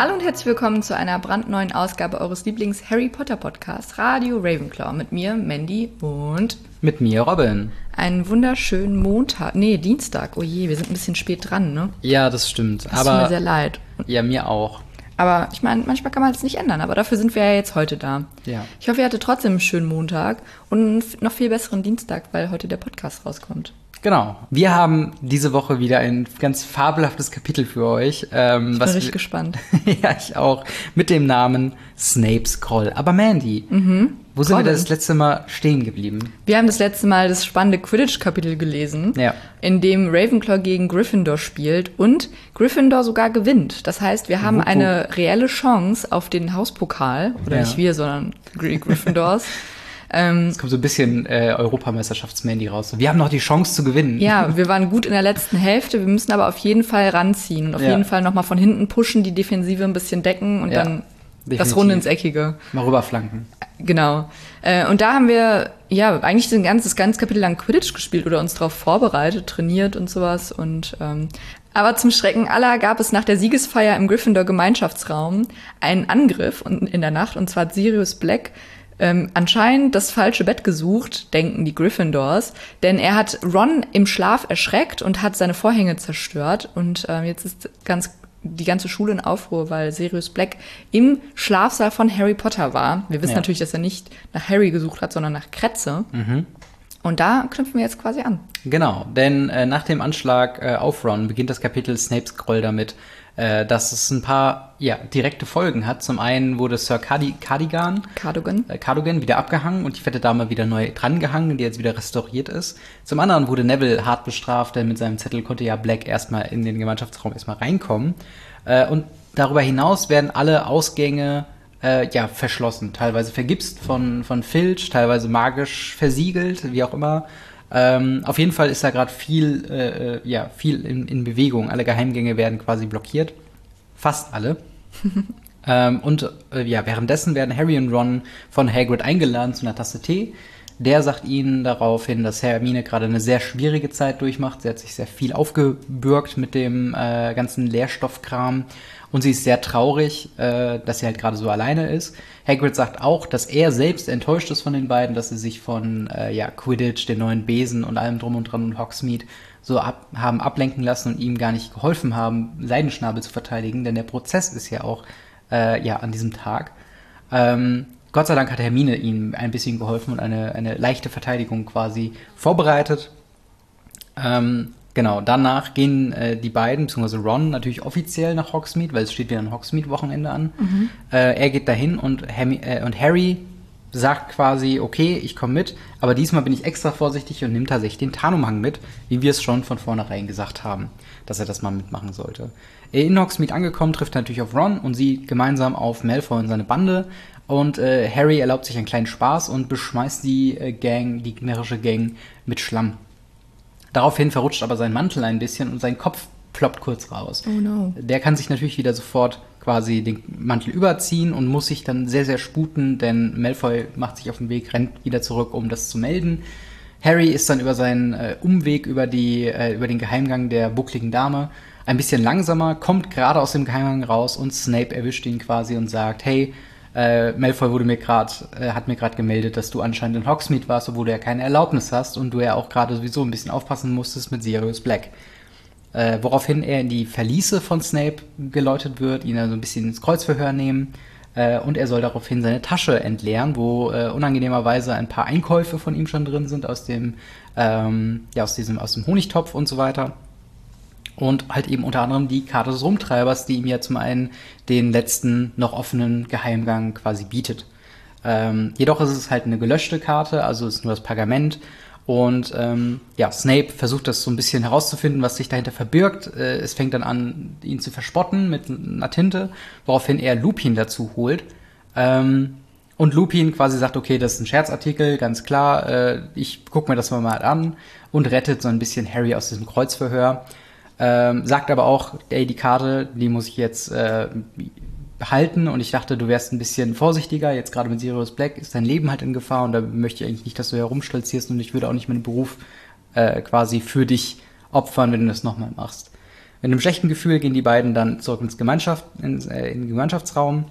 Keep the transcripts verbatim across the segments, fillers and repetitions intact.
Hallo und herzlich willkommen zu einer brandneuen Ausgabe eures Lieblings-Harry Potter Podcasts Radio Ravenclaw mit mir, Mandy und mit mir, Robin. Einen wunderschönen Montag, nee, Dienstag, oh je, wir sind ein bisschen spät dran, ne? Ja, das stimmt. Das tut mir sehr leid. Ja, mir auch. Aber ich meine, manchmal kann man es nicht ändern, aber dafür sind wir ja jetzt heute da. Ja. Ich hoffe, ihr hattet trotzdem einen schönen Montag und einen noch viel besseren Dienstag, weil heute der Podcast rauskommt. Genau. Wir haben diese Woche wieder ein ganz fabelhaftes Kapitel für euch. Ähm, ich was bin richtig wir, gespannt. Ja, ich auch. Mit dem Namen Snape's Groll. Aber Mandy, mhm. wo sind Robin. wir das letzte Mal stehen geblieben? Wir haben das letzte Mal das spannende Quidditch-Kapitel gelesen, ja. in dem Ravenclaw gegen Gryffindor spielt und Gryffindor sogar gewinnt. Das heißt, wir haben Wupp, wupp. eine reelle Chance auf den Hauspokal. Oder ja. nicht wir, sondern Gryffindors. Ähm, es kommt so ein bisschen äh, Europameisterschafts-Mandy raus. Wir haben noch die Chance zu gewinnen. Ja, wir waren gut in der letzten Hälfte. Wir müssen aber auf jeden Fall ranziehen und auf ja. jeden Fall nochmal von hinten pushen, die Defensive ein bisschen decken und ja, dann definitiv. Das Runde ins Eckige. Mal rüberflanken. Genau. Äh, und da haben wir ja eigentlich den ganzen, das ganze Kapitel lang Quidditch gespielt oder uns darauf vorbereitet, trainiert und sowas. Und ähm, aber zum Schrecken aller gab es nach der Siegesfeier im Gryffindor-Gemeinschaftsraum einen Angriff in der Nacht, und zwar hat Sirius Black Ähm, anscheinend das falsche Bett gesucht, denken die Gryffindors, denn er hat Ron im Schlaf erschreckt und hat seine Vorhänge zerstört und ähm, jetzt ist ganz die ganze Schule in Aufruhr, weil Sirius Black im Schlafsaal von Harry Potter war. Wir wissen ja. natürlich, dass er nicht nach Harry gesucht hat, sondern nach Kretze. Mhm. Und da knüpfen wir jetzt quasi an. Genau, denn äh, nach dem Anschlag äh, auf Ron beginnt das Kapitel Snape's Groll damit, äh, dass es ein paar ja, direkte Folgen hat. Zum einen wurde Sir Cardi- Cardigan, Cardogan. Äh, Cardogan wieder abgehangen und die fette Dame wieder neu drangehangen, die jetzt wieder restauriert ist. Zum anderen wurde Neville hart bestraft, denn mit seinem Zettel konnte ja Black erstmal in den Gemeinschaftsraum erstmal reinkommen. Äh, und darüber hinaus werden alle Ausgänge äh, ja verschlossen, teilweise vergipst von, von Filch, teilweise magisch versiegelt, wie auch immer. Ähm, auf jeden Fall ist da gerade viel, äh, ja, viel in, in Bewegung. Alle Geheimgänge werden quasi blockiert. Fast alle. ähm, und äh, ja, währenddessen werden Harry und Ron von Hagrid eingeladen zu einer Tasse Tee. Der sagt ihnen daraufhin, dass Hermine gerade eine sehr schwierige Zeit durchmacht. Sie hat sich sehr viel aufgebürgt mit dem äh, ganzen Lehrstoffkram. Und sie ist sehr traurig, äh, dass sie halt gerade so alleine ist. Hagrid sagt auch, dass er selbst enttäuscht ist von den beiden, dass sie sich von äh, ja, Quidditch, den neuen Besen und allem drum und dran und Hogsmeade so ab, haben ablenken lassen und ihm gar nicht geholfen haben, Seidenschnabel zu verteidigen. Denn der Prozess ist ja auch äh, ja an diesem Tag. Ähm, Gott sei Dank hat Hermine ihm ein bisschen geholfen und eine, eine leichte Verteidigung quasi vorbereitet. Ähm, Genau, danach gehen äh, die beiden, beziehungsweise Ron, natürlich offiziell nach Hogsmeade, weil es steht wieder ein Hogsmeade-Wochenende an. Mhm. Äh, er geht dahin und, Hermi- äh, und Harry sagt quasi, okay, ich komme mit, aber diesmal bin ich extra vorsichtig und nimmt tatsächlich den Tarnumhang mit, wie wir es schon von vornherein gesagt haben, dass er das mal mitmachen sollte. In Hogsmeade angekommen, trifft er natürlich auf Ron und sie gemeinsam auf Malfoy und seine Bande. Und äh, Harry erlaubt sich einen kleinen Spaß und beschmeißt die äh, Gang, die gegnerische Gang, mit Schlamm. Daraufhin verrutscht aber sein Mantel ein bisschen und sein Kopf ploppt kurz raus. Oh no. Der kann sich natürlich wieder sofort quasi den Mantel überziehen und muss sich dann sehr, sehr sputen, denn Malfoy macht sich auf den Weg, rennt wieder zurück, um das zu melden. Harry ist dann über seinen äh, Umweg über, die, äh, über den Geheimgang der buckligen Dame ein bisschen langsamer, kommt gerade aus dem Geheimgang raus und Snape erwischt ihn quasi und sagt, hey, Äh, Malfoy wurde mir grad, äh, hat mir gerade gemeldet, dass du anscheinend in Hogsmeade warst, obwohl du ja keine Erlaubnis hast und du ja auch gerade sowieso ein bisschen aufpassen musstest mit Sirius Black. Äh, woraufhin er in die Verliese von Snape geläutet wird, ihn also ein bisschen ins Kreuzverhör nehmen äh, und er soll daraufhin seine Tasche entleeren, wo äh, unangenehmerweise ein paar Einkäufe von ihm schon drin sind aus dem, ähm, ja, aus diesem, aus dem Honigtopf und so weiter. Und halt eben unter anderem die Karte des Rumtreibers, die ihm ja zum einen den letzten noch offenen Geheimgang quasi bietet. Ähm, jedoch ist es halt eine gelöschte Karte, also ist nur das Pergament. Und ähm, ja, Snape versucht das so ein bisschen herauszufinden, was sich dahinter verbirgt. Äh, es fängt dann an, ihn zu verspotten mit einer Tinte, woraufhin er Lupin dazu holt. Ähm, und Lupin quasi sagt, okay, das ist ein Scherzartikel, ganz klar, äh, ich guck mir das mal an und rettet so ein bisschen Harry aus diesem Kreuzverhör. Ähm, sagt aber auch, ey, die Karte, die muss ich jetzt äh, behalten und ich dachte, du wärst ein bisschen vorsichtiger, jetzt gerade mit Sirius Black ist dein Leben halt in Gefahr und da möchte ich eigentlich nicht, dass du herumstolzierst und ich würde auch nicht meinen Beruf äh, quasi für dich opfern, wenn du das nochmal machst. Mit einem schlechten Gefühl gehen die beiden dann zurück ins Gemeinschaft, ins, äh, in den Gemeinschaftsraum.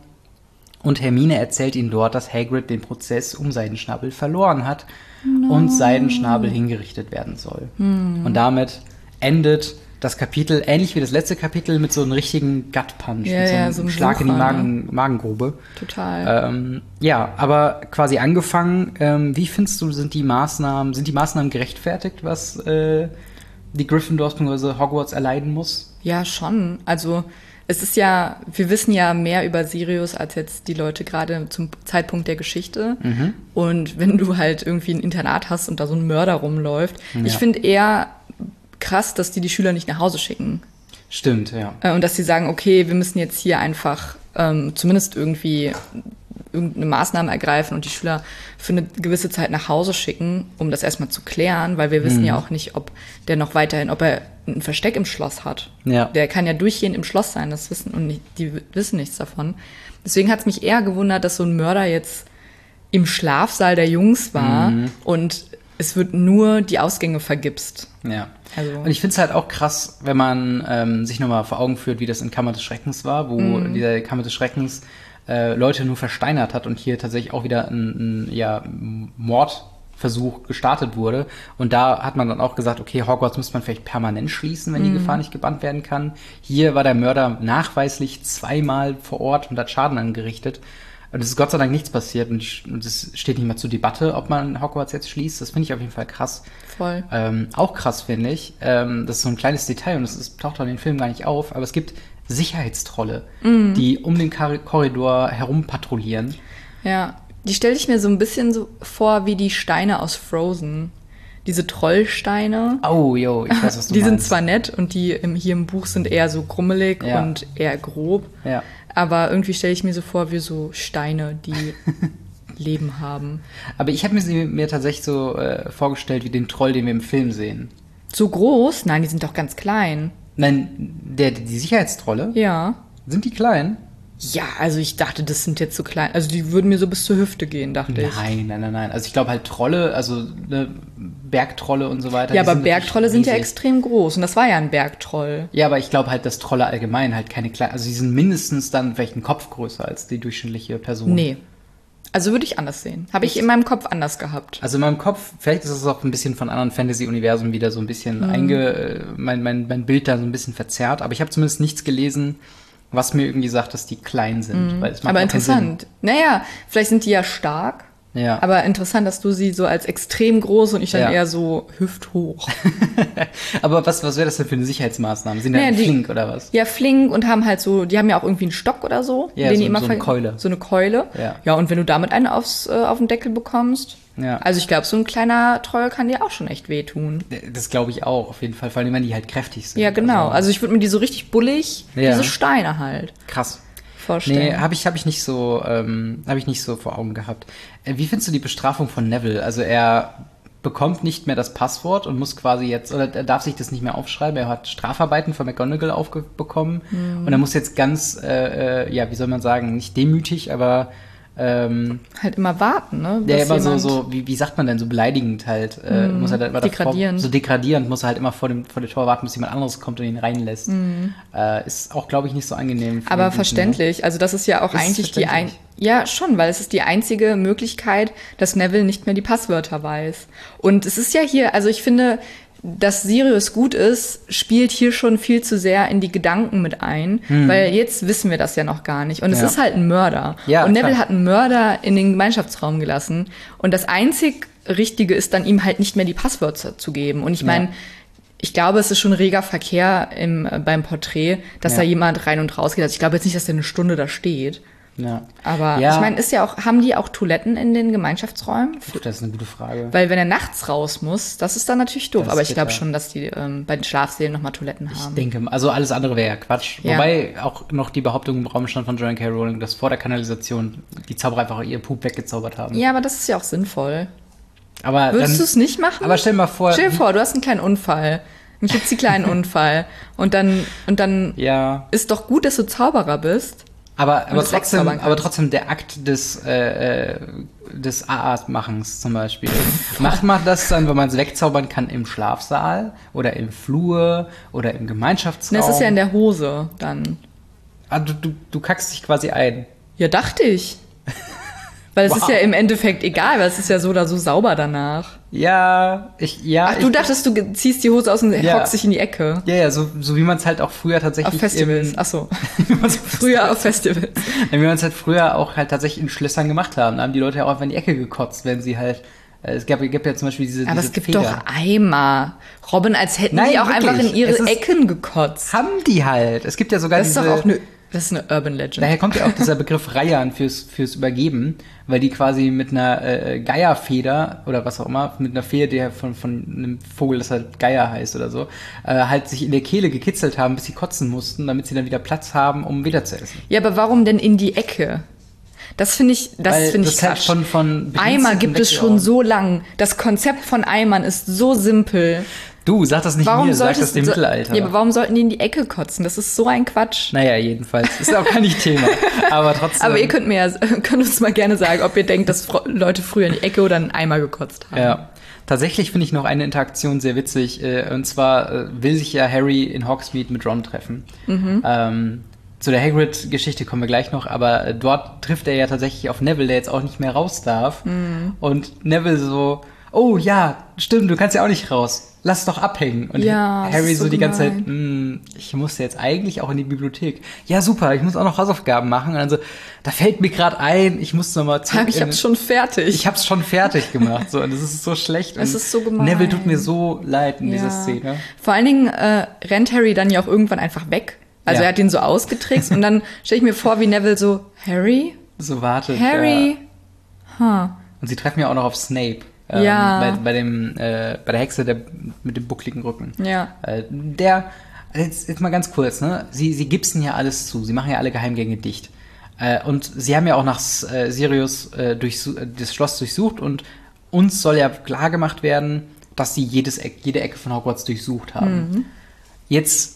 Und Hermine erzählt ihnen dort, dass Hagrid den Prozess um Seidenschnabel verloren hat no. und Seidenschnabel hingerichtet werden soll. Hm. Und damit endet das Kapitel, ähnlich wie das letzte Kapitel, mit so einem richtigen Gut-Punch, ja, mit so einem, ja, so einem Schlag Sucher, in die Magen, ne? Magengrube. Total. Ähm, ja, aber quasi angefangen, ähm, wie findest du, sind die Maßnahmen, sind die Maßnahmen gerechtfertigt, was äh, die Gryffindors bzw. Hogwarts erleiden muss? Ja, schon. Also es ist ja, wir wissen ja mehr über Sirius als jetzt die Leute gerade zum Zeitpunkt der Geschichte. Mhm. Und wenn du halt irgendwie ein Internat hast und da so ein Mörder rumläuft, ja. ich finde eher krass, dass die die Schüler nicht nach Hause schicken. Stimmt, ja. Äh, und dass sie sagen, okay, wir müssen jetzt hier einfach ähm, zumindest irgendwie irgendeine Maßnahme ergreifen und die Schüler für eine gewisse Zeit nach Hause schicken, um das erstmal zu klären, weil wir wissen mhm. ja auch nicht, ob der noch weiterhin, ob er ein Versteck im Schloss hat. Ja. Der kann ja durchgehend im Schloss sein, das wissen und nicht, die wissen nichts davon. Deswegen hat es mich eher gewundert, dass so ein Mörder jetzt im Schlafsaal der Jungs war mhm. und es wird nur die Ausgänge vergipst. Ja. Also. Und ich finde es halt auch krass, wenn man ähm, sich nochmal vor Augen führt, wie das in Kammer des Schreckens war, wo mm. dieser Kammer des Schreckens äh, Leute nur versteinert hat und hier tatsächlich auch wieder ein, ein ja, Mordversuch gestartet wurde. Und da hat man dann auch gesagt, okay, Hogwarts müsste man vielleicht permanent schließen, wenn mm. die Gefahr nicht gebannt werden kann. Hier war der Mörder nachweislich zweimal vor Ort und hat Schaden angerichtet. Und es ist Gott sei Dank nichts passiert und es steht nicht mehr zur Debatte, ob man Hogwarts jetzt schließt. Das finde ich auf jeden Fall krass. Voll. Ähm, auch krass finde ich, ähm, das ist so ein kleines Detail und das ist, taucht in den Film gar nicht auf, aber es gibt Sicherheitstrolle, mm. die um den Kar- Korridor herum patrouillieren. Ja, die stelle ich mir so ein bisschen so vor wie die Steine aus Frozen. Diese Trollsteine. Oh, jo, ich weiß, was du die meinst. Die sind zwar nett und die im, hier im Buch sind eher so krummelig ja. und eher grob. Ja. Aber irgendwie stelle ich mir so vor wie so Steine, die Leben haben. Aber ich habe mir sie mir tatsächlich so äh, vorgestellt wie den Troll, den wir im Film sehen. So groß? Nein, die sind doch ganz klein. Nein, der, die Sicherheitstrolle? Ja. Sind die klein? Ja, also ich dachte, das sind jetzt so klein. Also die würden mir so bis zur Hüfte gehen, dachte nein, ich. Nein, nein, nein, nein. Also ich glaube halt Trolle, also ne, Bergtrolle und so weiter. Ja, aber sind Bergtrolle sind ja extrem groß und das war ja ein Bergtroll. Ja, aber ich glaube halt, dass Trolle allgemein halt keine kleinen, also die sind mindestens dann vielleicht einen Kopf größer als die durchschnittliche Person. Nee. Also würde ich anders sehen. Habe ich in meinem Kopf anders gehabt. Also in meinem Kopf, vielleicht ist es auch ein bisschen von anderen Fantasy-Universen wieder so ein bisschen mhm. einge, mein, mein, mein Bild da so ein bisschen verzerrt, aber ich habe zumindest nichts gelesen, was mir irgendwie sagt, dass die klein sind. Mhm. Weil es macht aber interessant. Naja, vielleicht sind die ja stark. Ja. Aber interessant, dass du sie so als extrem groß und ich dann ja. eher so hüfthoch. Aber was, was wäre das denn für eine Sicherheitsmaßnahme? Sind die naja, die, flink oder was? Ja, flink und haben halt so, die haben ja auch irgendwie einen Stock oder so. Ja, den so, die immer so eine ver- Keule. So eine Keule. Ja, ja und wenn du damit einen aufs, äh, auf den Deckel bekommst. Ja. Also ich glaube, so ein kleiner Troll kann dir auch schon echt wehtun. Das glaube ich auch, auf jeden Fall. Vor allem, wenn die halt kräftig sind. Ja, genau. Also, also ich würde mir die so richtig bullig, ja. diese Steine halt. Krass. Vorstellen. Nee, habe ich, hab ich nicht so, ähm, habe ich nicht so vor Augen gehabt. Äh, wie findest du die Bestrafung von Neville? Also er bekommt nicht mehr das Passwort und muss quasi jetzt, oder er darf sich das nicht mehr aufschreiben. Er hat Strafarbeiten von McGonagall aufbekommen mhm. und er muss jetzt ganz, äh, äh, ja, wie soll man sagen, nicht demütig, aber ähm, halt immer warten, ne? Der immer so, so wie, wie sagt man denn, so beleidigend halt, äh, mm, muss er dann immer degradierend. Davor, so degradierend, muss er halt immer vor dem, vor dem Tor warten, bis jemand anderes kommt und ihn reinlässt. Mm. Äh, ist auch, glaube ich, nicht so angenehm. Aber den verständlich, Guten, ne? Also das ist ja auch ist eigentlich die ein, ja schon, weil es ist die einzige Möglichkeit, dass Neville nicht mehr die Passwörter weiß. Und es ist ja hier, also ich finde, dass Sirius gut ist, spielt hier schon viel zu sehr in die Gedanken mit ein, hm. weil jetzt wissen wir das ja noch gar nicht. Und es ja. ist halt ein Mörder. Ja, und Neville klar. hat einen Mörder in den Gemeinschaftsraum gelassen. Und das einzig Richtige ist dann, ihm halt nicht mehr die Passwörter zu geben. Und ich meine, ja. ich glaube, es ist schon reger Verkehr im, beim Porträt, dass ja. da jemand rein und raus geht. Also ich glaube jetzt nicht, dass der eine Stunde da steht. Ja. Aber ja. ich meine, ist ja auch, haben die auch Toiletten in den Gemeinschaftsräumen? Puh, das ist eine gute Frage. Weil wenn er nachts raus muss, das ist dann natürlich doof. Das Aber ich glaube bitter. schon, dass die ähm, bei den Schlafsälen nochmal Toiletten haben. Ich denke, also alles andere wäre ja Quatsch. Ja. Wobei auch noch die Behauptung im Raum stand von Joanne K. Rowling, dass vor der Kanalisation die Zauberer einfach ihr Pup weggezaubert haben. Ja, aber das ist ja auch sinnvoll. Aber Würdest du es nicht machen? Aber stell dir mal vor... Stell dir vor, du hast einen kleinen Unfall. Einen klitzekleinen Unfall. Und dann, und dann ja. ist doch gut, dass du Zauberer bist. Aber, aber, trotzdem, aber trotzdem der Akt des äh, des A A-Machens zum Beispiel. Macht man das dann, wenn man es wegzaubern kann, im Schlafsaal oder im Flur oder im Gemeinschaftsraum? Das ist ja in der Hose dann. Ah, du, du, du kackst dich quasi ein. Ja, dachte ich. Weil es Wow. ist ja im Endeffekt egal, weil es ist ja so oder so sauber danach. Ja, ich, ja. Ach, du ich, dachtest, du ge- ziehst die Hose aus und Ja. hockst dich in die Ecke. Ja, ja, so, so wie man es halt auch früher tatsächlich Auf Festivals. Im, Ach so. wie man's auf Früher auf Festivals. Wie wir es halt früher auch halt tatsächlich in Schlössern gemacht haben. Da haben die Leute ja auch einfach in die Ecke gekotzt, wenn sie halt. äh, Es gab, gab ja zum Beispiel diese. Aber diese es gibt Feder. doch Eimer. Robin, als hätten Nein, die auch wirklich. einfach in ihre Es ist- Ecken gekotzt. Haben die halt. Es gibt ja sogar Das ist diese. doch auch eine, das ist eine Urban Legend. Daher kommt ja auch dieser Begriff Reihern fürs, fürs Übergeben, weil die quasi mit einer äh, Geierfeder oder was auch immer, mit einer Feder, die von, von einem Vogel, das halt Geier heißt oder so, äh, halt sich in der Kehle gekitzelt haben, bis sie kotzen mussten, damit sie dann wieder Platz haben, um wieder zu essen. Ja, aber warum denn in die Ecke? Das finde ich, das Weil finde ich das halt Quatsch. von, von Eimer gibt es schon weggehauen. so lang. Das Konzept von Eimern ist so simpel. Du, sag das nicht Warum mir, sag das solltest dem so, Mittelalter. Ja, aber warum sollten die in die Ecke kotzen? Das ist so ein Quatsch. Naja, jedenfalls. Ist auch gar nicht Thema. Aber trotzdem. Aber ihr könnt mir ja, könnt uns mal gerne sagen, ob ihr denkt, dass Fro- Leute früher in die Ecke oder in einen Eimer gekotzt haben. Ja. Tatsächlich finde ich noch eine Interaktion sehr witzig. Äh, und zwar äh, will sich ja Harry in Hogsmeade mit Ron treffen. Mhm. Ähm, zu der Hagrid-Geschichte kommen wir gleich noch, aber äh, dort trifft er ja tatsächlich auf Neville, der jetzt auch nicht mehr raus darf. Mhm. Und Neville so, oh ja, stimmt, du kannst ja auch nicht raus. Lass doch abhängen. Und Ja, das Harry ist so, so die ganze gemein. Zeit, "Mm, ich muss jetzt eigentlich auch in die Bibliothek. Ja, super, ich muss auch noch Hausaufgaben machen. Und dann so, da fällt mir gerade ein, ich muss noch mal zurück. Ich in- hab's schon fertig. ich hab's schon fertig gemacht. So, und das ist so schlecht. Es und ist so gemein. Neville tut mir so leid in Ja. dieser Szene. Vor allen Dingen äh, rennt Harry dann ja auch irgendwann einfach weg. Also Ja. er hat ihn so ausgetrickst und dann stelle ich mir vor, wie Neville so, Harry? So wartet. Harry? Ja. Huh. Und sie treffen ja auch noch auf Snape. Ähm, Ja. Bei, bei, dem, äh, bei der Hexe der, mit dem buckligen Rücken. Ja. Äh, der, jetzt, jetzt mal ganz kurz, ne? Sie, sie gipsen ja alles zu. Sie machen ja alle Geheimgänge dicht. Äh, und sie haben ja auch nach äh, Sirius äh, durchsu- äh, das Schloss durchsucht und uns soll ja klar gemacht werden, dass sie jedes Eck, jede Ecke von Hogwarts durchsucht haben. Mhm. Jetzt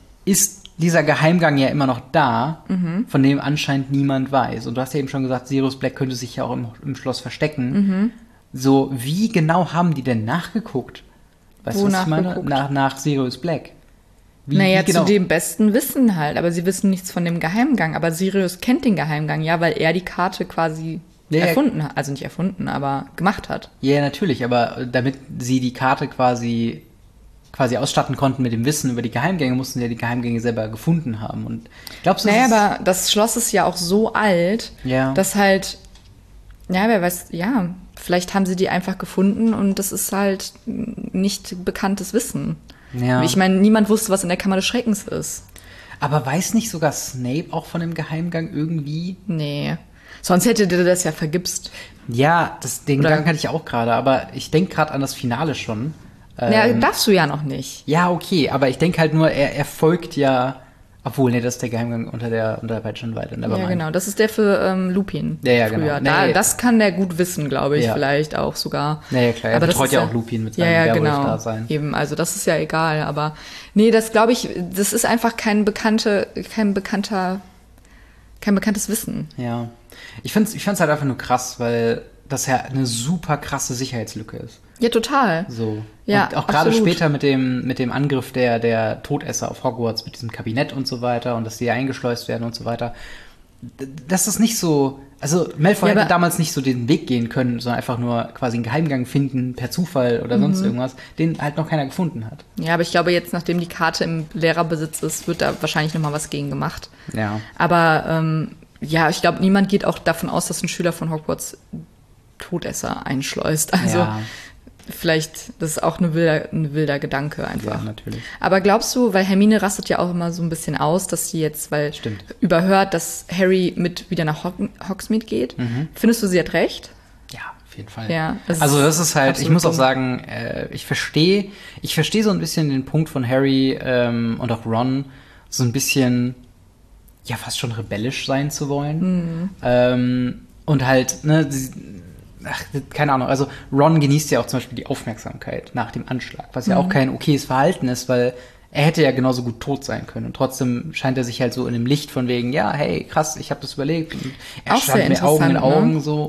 ist dieser Geheimgang ja immer noch da, Mhm. von dem anscheinend niemand weiß. Und du hast ja eben schon gesagt, Sirius Black könnte sich ja auch im, im Schloss verstecken. Mhm. So, wie genau haben die denn nachgeguckt? Weißt Wo du, was ich meine? nachgeguckt? Nach, nach Sirius Black. Wie, Naja, wie genau? zu dem besten Wissen halt, aber sie wissen nichts von dem Geheimgang. Aber Sirius kennt den Geheimgang, ja, weil er die Karte quasi Ja, ja. erfunden hat. Also nicht erfunden, aber gemacht hat. Ja, natürlich, aber äh, damit sie die Karte quasi quasi ausstatten konnten mit dem Wissen über die Geheimgänge, mussten sie ja die Geheimgänge selber gefunden haben. Und glaubst du, Naja, das ist- aber das Schloss ist ja auch so alt, Ja. dass halt, ja, wer weiß, ja, vielleicht haben sie die einfach gefunden und das ist halt nicht bekanntes Wissen. Ja. Ich meine, niemand wusste, was in der Kammer des Schreckens ist. Aber weiß nicht sogar Snape auch von dem Geheimgang irgendwie? Nee. Sonst hätte der das ja vergibst. Ja, das, den Oder- Gedanken hatte ich auch gerade, aber ich denke gerade an das Finale schon. Ja, Ähm, darfst du ja noch nicht. ja, okay, aber ich denke halt nur, er, er folgt ja, obwohl, nee, das ist der Geheimgang unter der, unter der Peitschenweide. Ja, genau. Das ist der für ähm, Lupin. Ja, ja, genau. früher. Nee. Da, das kann der gut wissen, glaube ich, Ja. vielleicht auch sogar. Naja, klar, er Aber das betreut ist ja auch Lupin mit seinem ja, ja, genau. Werwolf-Dasein. Eben, also das ist ja egal. Aber nee, das glaube ich, das ist einfach kein bekannte, kein bekannter, kein bekanntes Wissen. Ja. Ich find's, ich find's halt einfach nur krass, weil das ja eine super krasse Sicherheitslücke ist. Ja, total. So. Ja, und auch gerade absolut. später mit dem, mit dem Angriff der, der Todesser auf Hogwarts, mit diesem Kabinett und so weiter und dass die eingeschleust werden und so weiter. D- Das ist nicht so, also Malfoy Ja, hätte aber- damals nicht so den Weg gehen können, sondern einfach nur quasi einen Geheimgang finden per Zufall oder Mhm. sonst irgendwas, den halt noch keiner gefunden hat. Ja, aber ich glaube, jetzt, nachdem die Karte im Lehrerbesitz ist, wird da wahrscheinlich noch mal was gegen gemacht. Ja. Aber ähm, ja, ich glaube, niemand geht auch davon aus, dass ein Schüler von Hogwarts Todesser einschleust. Also Ja. vielleicht, das ist auch eine wilder, ein wilder Gedanke einfach. Ja, natürlich. Aber glaubst du, weil Hermine rastet ja auch immer so ein bisschen aus, dass sie jetzt, weil Stimmt. überhört, dass Harry mit wieder nach Hog Hogsmeade geht. Mhm. Findest du, sie hat recht? Ja, auf jeden Fall. Ja, das also ist das ist halt, ich absolut muss auch dumm. sagen, äh, ich verstehe, ich verstehe so ein bisschen den Punkt von Harry ähm, und auch Ron, so ein bisschen, ja, fast schon rebellisch sein zu wollen. Mhm. Ähm, und halt, ne, sie, ach, keine Ahnung, also Ron genießt ja auch zum Beispiel die Aufmerksamkeit nach dem Anschlag, was ja Mhm. auch kein okayes Verhalten ist, weil er hätte ja genauso gut tot sein können. Und trotzdem scheint er sich halt so in dem Licht von wegen, ja, hey, krass, ich habe das überlegt. Und er Auch sehr stand mit Augen in interessant, ne? Augen so und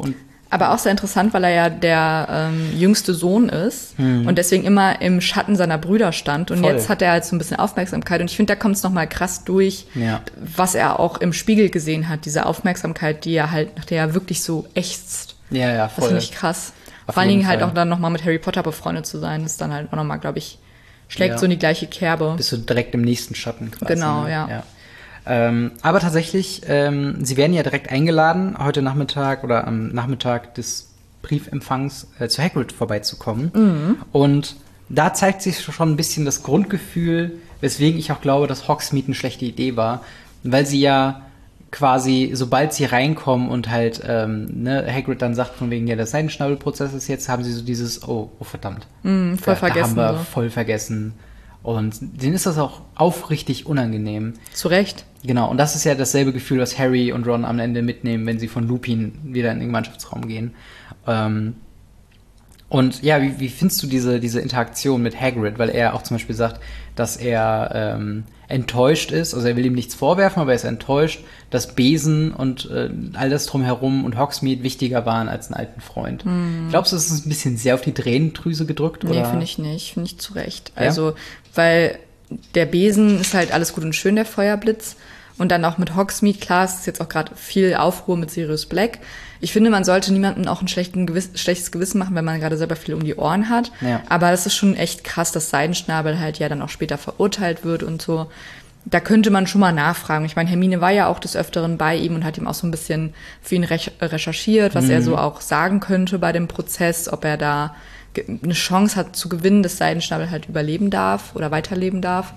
Aber auch sehr interessant, weil er ja der ähm, jüngste Sohn ist Hm. und deswegen immer im Schatten seiner Brüder stand. Und Voll. jetzt hat er halt so ein bisschen Aufmerksamkeit. Und ich finde, da kommt es nochmal krass durch, Ja. was er auch im Spiegel gesehen hat. Diese Aufmerksamkeit, die er halt, nach der er wirklich so ächzt. Ja, ja, Das voll. finde ich krass. Auf Vor allen jeden Dingen halt Fall. auch dann nochmal mit Harry Potter befreundet zu sein, ist dann halt auch nochmal, glaube ich, schlägt Ja. so in die gleiche Kerbe. Bist du direkt im nächsten Schatten quasi. Genau, ne? ja. ja. Ähm, aber tatsächlich, ähm, sie werden ja direkt eingeladen, heute Nachmittag oder am Nachmittag des Briefempfangs äh, zu Hagrid vorbeizukommen. Mhm. Und da zeigt sich schon ein bisschen das Grundgefühl, weswegen ich auch glaube, dass Hogsmeade eine schlechte Idee war, weil sie ja quasi, sobald sie reinkommen und halt ähm, ne, Hagrid dann sagt von wegen, ja, der Seidenschnabelprozess ist jetzt, haben sie so dieses, oh, oh verdammt. Mm, voll da, vergessen. Da haben wir so. voll vergessen. Und denen ist das auch aufrichtig unangenehm. Zu Recht. Genau, und das ist ja dasselbe Gefühl, was Harry und Ron am Ende mitnehmen, wenn sie von Lupin wieder in den Mannschaftsraum gehen. Ähm, und ja, wie, wie findest du diese, diese Interaktion mit Hagrid? Weil er auch zum Beispiel sagt, dass er ähm, enttäuscht ist, also er will ihm nichts vorwerfen, aber er ist enttäuscht, dass Besen und äh, all das drumherum und Hogsmeade wichtiger waren als einen alten Freund. Glaubst du, es ist ein bisschen sehr auf die Tränendrüse gedrückt? Nee, oder? finde ich nicht. Finde ich zu Recht. Ja? Also, weil der Besen ist halt alles gut und schön, der Feuerblitz. Und dann auch mit Hogsmeade, klar, es ist jetzt auch gerade viel Aufruhr mit Sirius Black. Ich finde, man sollte niemandem auch ein schlechten Gewiss, schlechtes Gewissen machen, wenn man gerade selber viel um die Ohren hat. Ja. Aber das ist schon echt krass, dass Seidenschnabel halt ja dann auch später verurteilt wird und so. Da könnte man schon mal nachfragen. Ich meine, Hermine war ja auch des Öfteren bei ihm und hat ihm auch so ein bisschen für ihn rech- recherchiert, was Mhm. er so auch sagen könnte bei dem Prozess, ob er da ge- eine Chance hat zu gewinnen, dass Seidenschnabel halt überleben darf oder weiterleben darf.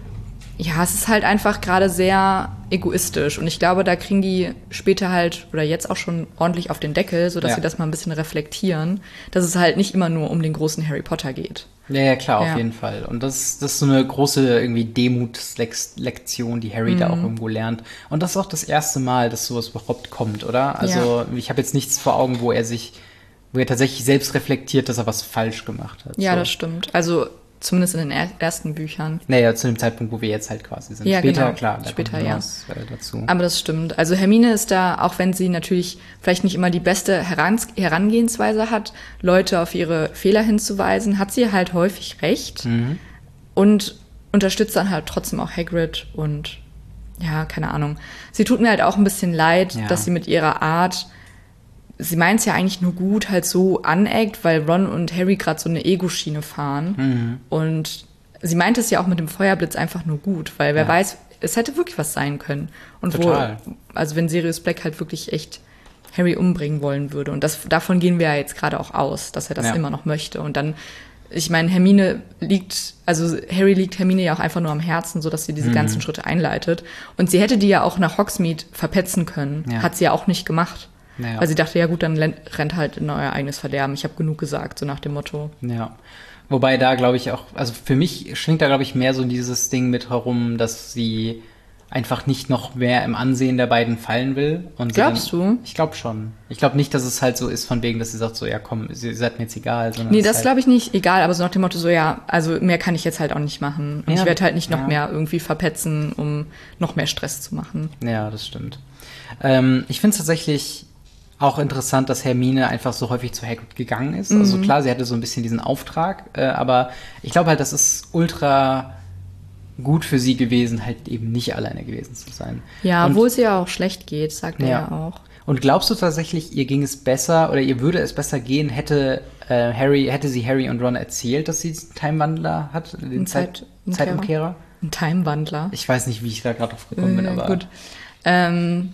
Ja, es ist halt einfach gerade sehr egoistisch und ich glaube, da kriegen die später halt oder jetzt auch schon ordentlich auf den Deckel, sodass Ja. sie das mal ein bisschen reflektieren, dass es halt nicht immer nur um den großen Harry Potter geht. Ja, ja, klar, auf Ja. jeden Fall. Und das, das ist so eine große irgendwie Demutslektion, die Harry Mhm. da auch irgendwo lernt. Und das ist auch das erste Mal, dass sowas überhaupt kommt, oder? Also ich habe jetzt nichts vor Augen, wo er sich, wo er tatsächlich selbst reflektiert, dass er was falsch gemacht hat. Ja, so. das stimmt. Also zumindest in den er- ersten Büchern. Naja, zu dem Zeitpunkt, wo wir jetzt halt quasi sind. Ja, Später, genau. klar, da Später, kommt noch ja. was äh, dazu. Aber das stimmt. Also Hermine ist da, auch wenn sie natürlich vielleicht nicht immer die beste Herans- Herangehensweise hat, Leute auf ihre Fehler hinzuweisen, hat sie halt häufig recht Mhm. und unterstützt dann halt trotzdem auch Hagrid und ja, keine Ahnung. Sie tut mir halt auch ein bisschen leid, Ja. dass sie mit ihrer Art, sie meint es ja eigentlich nur gut, halt so aneckt, weil Ron und Harry gerade so eine Ego-Schiene fahren. Mhm. Und sie meint es ja auch mit dem Feuerblitz einfach nur gut, weil wer Ja. weiß, es hätte wirklich was sein können. Und Total. wo, also wenn Sirius Black halt wirklich echt Harry umbringen wollen würde. Und das, davon gehen wir ja jetzt gerade auch aus, dass er das Ja. immer noch möchte. Und dann, ich meine, Hermine liegt, also Harry liegt Hermine ja auch einfach nur am Herzen, so dass sie Mhm. diese ganzen Schritte einleitet. Und sie hätte die ja auch nach Hogsmeade verpetzen können. Ja. Hat sie ja auch nicht gemacht. Naja. Weil sie dachte, ja gut, dann len- rennt halt in euer eigenes Verderben. Ich habe genug gesagt, so nach dem Motto. Ja. Wobei da glaube ich auch, also für mich schwingt da glaube ich mehr so dieses Ding mit herum, dass sie einfach nicht noch mehr im Ansehen der beiden fallen will. Und sie Glaubst dann, du? Ich glaube schon. Ich glaube nicht, dass es halt so ist von wegen, dass sie sagt so, ja komm, sie seid mir jetzt egal. Sondern Nee, es ist das halt, glaube ich nicht. Egal, aber so nach dem Motto so, ja, also mehr kann ich jetzt halt auch nicht machen. Und Ja, ich werde halt nicht noch ja. mehr irgendwie verpetzen, um noch mehr Stress zu machen. Ja, das stimmt. Ähm, ich finde es tatsächlich auch interessant, dass Hermine einfach so häufig zu Hagrid gegangen ist. Mhm. Also klar, sie hatte so ein bisschen diesen Auftrag, äh, aber ich glaube halt, das ist ultra gut für sie gewesen, halt eben nicht alleine gewesen zu sein. Ja, Und- obwohl es ja auch schlecht geht, sagt er Ja. ja auch. Und glaubst du tatsächlich, ihr ging es besser oder ihr würde es besser gehen, hätte äh, Harry, hätte sie Harry und Ron erzählt, dass sie einen Timewandler hat, den Ein Zeit, Zeitumkehrer. Zeitumkehrer? Ein Timewandler. Ich weiß nicht, wie ich da gerade drauf gekommen bin, Äh, aber Gut. Ähm,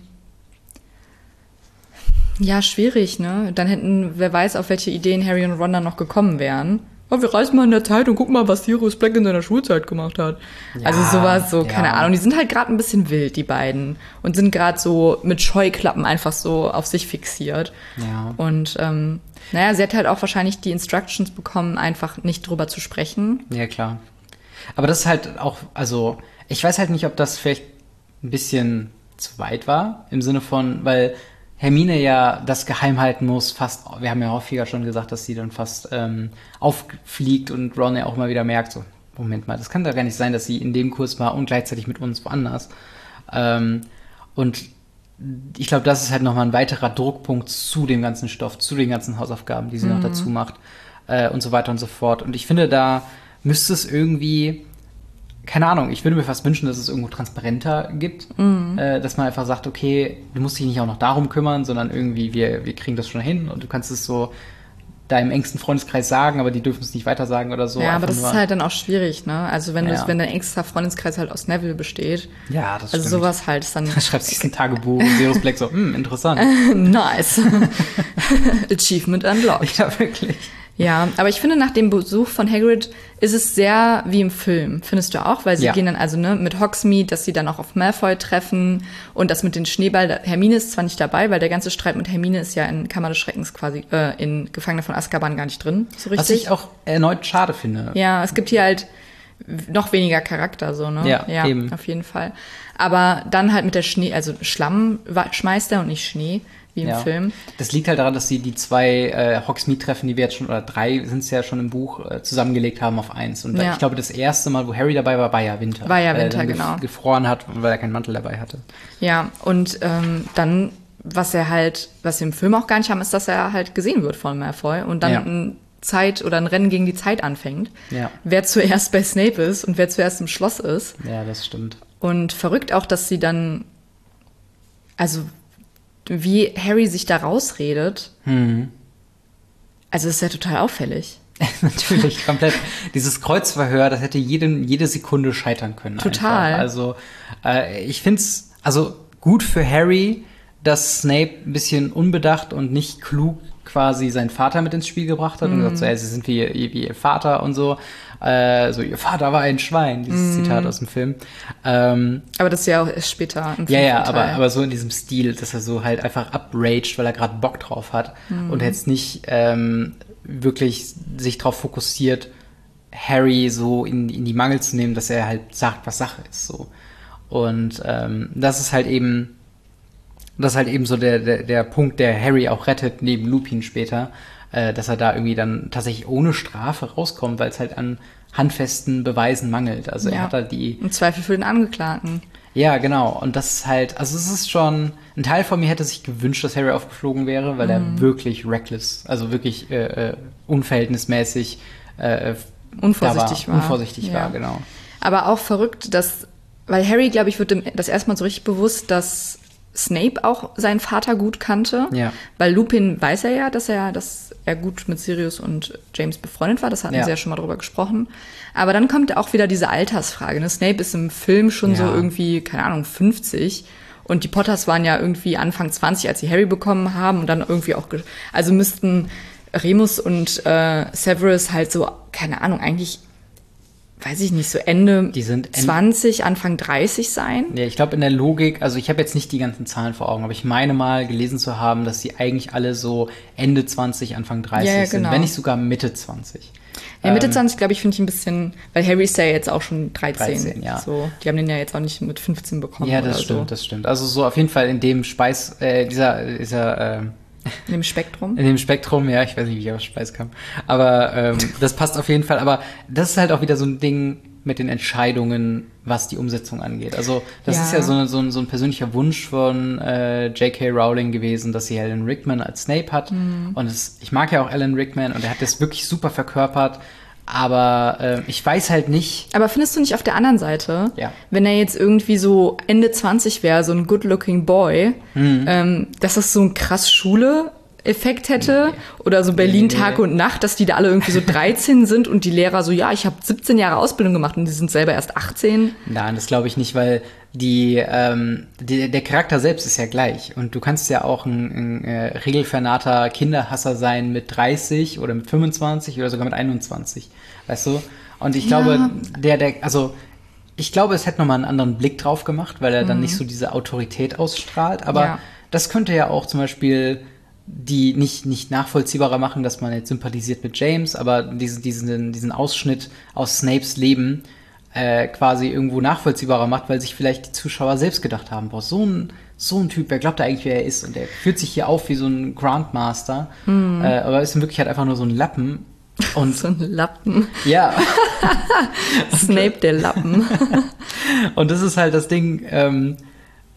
ja, schwierig, ne? Dann hätten, wer weiß, auf welche Ideen Harry und Ron dann noch gekommen wären. Oh, wir reisen mal in der Zeit und gucken mal, was Sirius Black in seiner Schulzeit gemacht hat. Ja, also sowas, so, ja. keine Ahnung. Die sind halt gerade ein bisschen wild, die beiden. Und sind gerade so mit Scheuklappen einfach so auf sich fixiert. ja. Und ähm, naja, sie hat halt auch wahrscheinlich die Instructions bekommen, einfach nicht drüber zu sprechen. Ja, klar. Aber das ist halt auch, also, ich weiß halt nicht, ob das vielleicht ein bisschen zu weit war, im Sinne von, weil Hermine ja das geheim halten muss, fast, wir haben ja häufiger schon gesagt, dass sie dann fast ähm, auffliegt und Ron ja auch mal wieder merkt, so, Moment mal, das kann doch gar nicht sein, dass sie in dem Kurs war und gleichzeitig mit uns woanders. Ähm, und ich glaube, das ist halt nochmal ein weiterer Druckpunkt zu dem ganzen Stoff, zu den ganzen Hausaufgaben, die sie mhm. noch dazu macht äh, und so weiter und so fort. Und ich finde, da müsste es irgendwie, keine Ahnung, ich würde mir fast wünschen, dass es irgendwo transparenter gibt, mhm. äh, dass man einfach sagt, okay, du musst dich nicht auch noch darum kümmern, sondern irgendwie, wir, wir kriegen das schon hin und du kannst es so deinem engsten Freundeskreis sagen, aber die dürfen es nicht weiter sagen oder so. Ja, aber Einfach das nur, ist halt dann auch schwierig, ne? Also wenn, ja. du, wenn dein engster Freundeskreis halt aus Neville besteht. Ja, das also stimmt. Also sowas halt ist dann... Da schreibst du ein Tagebuch und Sirius Black so, hm, interessant. Nice. Achievement unlocked. Ja, wirklich. Ja, aber ich finde, nach dem Besuch von Hagrid ist es sehr wie im Film. Findest du auch? Weil sie ja. gehen dann also ne mit Hogsmeade, dass sie dann auch auf Malfoy treffen und das mit den Schneeball. Hermine ist zwar nicht dabei, weil der ganze Streit mit Hermine ist ja in Kammer des Schreckens quasi, äh, in Gefangene von Azkaban gar nicht drin, so richtig. Was ich auch erneut schade finde. Ja, es gibt hier halt noch weniger Charakter, so, ne? Ja, ja eben. Auf jeden Fall. Aber dann halt mit der Schnee, also Schlamm schmeißt er und nicht Schnee. Wie im ja. Film. Das liegt halt daran, dass sie die zwei äh, Hogsmeade-Treffen, die wir jetzt schon, oder drei sind es ja schon im Buch, äh, zusammengelegt haben auf eins. Und ja. ich glaube, das erste Mal, wo Harry dabei war, war ja Winter. War ja Winter, weil er dann genau. gef- gefroren hat, weil er keinen Mantel dabei hatte. Ja, und ähm, dann, was er halt, was wir im Film auch gar nicht haben, ist, dass er halt gesehen wird von Malfoy und dann ja. ein Zeit oder ein Rennen gegen die Zeit anfängt. Ja. Wer zuerst bei Snape ist und wer zuerst im Schloss ist. Ja, das stimmt. Und verrückt auch, dass sie dann, also wie Harry sich da rausredet, hm. also ist ja total auffällig. Natürlich, komplett. Dieses Kreuzverhör, das hätte jeden, jede Sekunde scheitern können. Total. Einfach. Also äh, ich find's also gut für Harry, dass Snape ein bisschen unbedacht und nicht klug quasi seinen Vater mit ins Spiel gebracht hat mm. und gesagt so, ey, sie sind wie, wie ihr Vater und so. Äh, so, ihr Vater war ein Schwein, dieses mm. Zitat aus dem Film. Ähm, aber das ist ja auch erst später im Ja, ja, Teil. aber, aber so in diesem Stil, dass er so halt einfach upraged, weil er gerade Bock drauf hat mm. und jetzt nicht ähm, wirklich sich darauf fokussiert, Harry so in, in die Mangel zu nehmen, dass er halt sagt, was Sache ist. So. Und ähm, das ist halt eben das ist halt eben so der, der, der Punkt, der Harry auch rettet, neben Lupin später, äh, dass er da irgendwie dann tatsächlich ohne Strafe rauskommt, weil es halt an handfesten Beweisen mangelt. Also ja. er hat da die... Im Zweifel für den Angeklagten. Ja, genau. Und das ist halt, also es ist schon, ein Teil von mir hätte sich gewünscht, dass Harry aufgeflogen wäre, weil mhm. er wirklich reckless, also wirklich äh, äh, unverhältnismäßig äh, unvorsichtig war. war. Unvorsichtig ja. war, genau. Aber auch verrückt, dass, weil Harry, glaube ich, wird dem das erstmal so richtig bewusst, dass Snape auch seinen Vater gut kannte. Ja. Weil Lupin weiß er ja, dass er, dass er gut mit Sirius und James befreundet war. Das hatten ja. sie ja schon mal drüber gesprochen. Aber dann kommt auch wieder diese Altersfrage. Ne? Snape ist im Film schon ja. so irgendwie, keine Ahnung, fünfzig. Und die Potters waren ja irgendwie Anfang zwanzig, als sie Harry bekommen haben. Und dann irgendwie auch, ge- also müssten Remus und äh, Severus halt so, keine Ahnung, eigentlich weiß ich nicht, so Ende die sind zwanzig, Anfang dreißig sein. Ja, ich glaube in der Logik, also ich habe jetzt nicht die ganzen Zahlen vor Augen, aber ich meine mal gelesen zu haben, dass sie eigentlich alle so Ende zwanzig, Anfang dreißig ja, ja, sind, genau. wenn nicht sogar Mitte zwanzig. Ja, Mitte ähm, zwanzig, glaube ich, finde ich ein bisschen, weil Harry ist ja jetzt auch schon dreizehn. dreizehn, ja. So, die haben den ja jetzt auch nicht mit fünfzehn bekommen. Ja, das oder stimmt, so. das stimmt. Also so auf jeden Fall in dem Speis, äh, dieser, dieser, äh, in dem Spektrum? In dem Spektrum, ja, ich weiß nicht, wie ich auf Speis kam. Aber ähm, das passt auf jeden Fall. Aber das ist halt auch wieder so ein Ding mit den Entscheidungen, was die Umsetzung angeht. Also das ja. ist ja so, so, ein, so ein persönlicher Wunsch von äh, J K. Rowling gewesen, dass sie Alan Rickman als Snape hat. Mhm. Und es, ich mag ja auch Alan Rickman und er hat das wirklich super verkörpert. Aber äh, ich weiß halt nicht. Aber findest du nicht auf der anderen Seite, ja. wenn er jetzt irgendwie so Ende zwanzig wäre, so ein good-looking Boy, mhm. ähm, dass das so ein krass Schule Effekt hätte nee. oder so Berlin nee, nee. Tag und Nacht, dass die da alle irgendwie so dreizehn sind und die Lehrer so, ja, ich habe siebzehn Jahre Ausbildung gemacht und die sind selber erst achtzehn. Nein, das glaube ich nicht, weil die, ähm, die der Charakter selbst ist ja gleich und du kannst ja auch ein, ein äh, regelvernahrter Kinderhasser sein mit dreißig oder mit fünfundzwanzig oder sogar mit einundzwanzig, weißt du? Und ich ja. glaube, der, der, also ich glaube, es hätte nochmal einen anderen Blick drauf gemacht, weil er mhm. dann nicht so diese Autorität ausstrahlt, aber ja. das könnte ja auch zum Beispiel die nicht nicht nachvollziehbarer machen, dass man jetzt sympathisiert mit James, aber diesen diesen diesen Ausschnitt aus Snapes Leben äh, quasi irgendwo nachvollziehbarer macht, weil sich vielleicht die Zuschauer selbst gedacht haben, boah, so ein so ein Typ, wer glaubt er eigentlich, wer er ist? Und der führt sich hier auf wie so ein Grandmaster, mhm. äh, aber ist in Wirklichkeit einfach nur so ein Lappen. Und so ein Lappen. Ja. Snape der Lappen. Und das ist halt das Ding, ähm,